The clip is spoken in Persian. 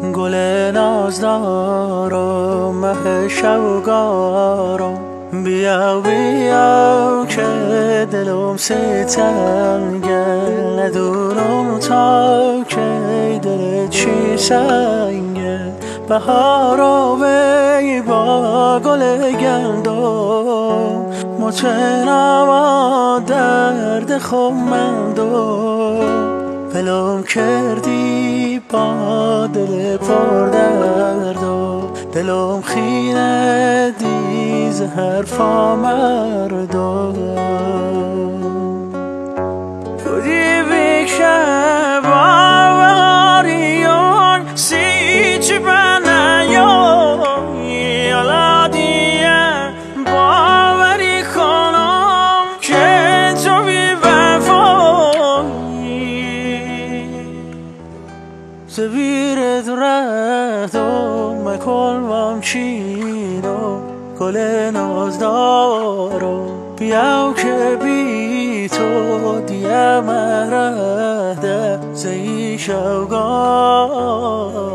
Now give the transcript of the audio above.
گل نازدارم مه شوگارم بیا بیا که دلم ستنگه ندونم تا که دل چی سنگه بهارا وی با گل گندم متنم درد خمندم ولم کردی با دل پر درد و دلم خیره دی زهر فا مردم خودی بکشه باوریون سی چی بنیون یالا دیه باوری کنم که تو بی زبیرت رفتم مکلمم چینو گل نازدارم بیاو که بی تو دیم رهده زی شوگار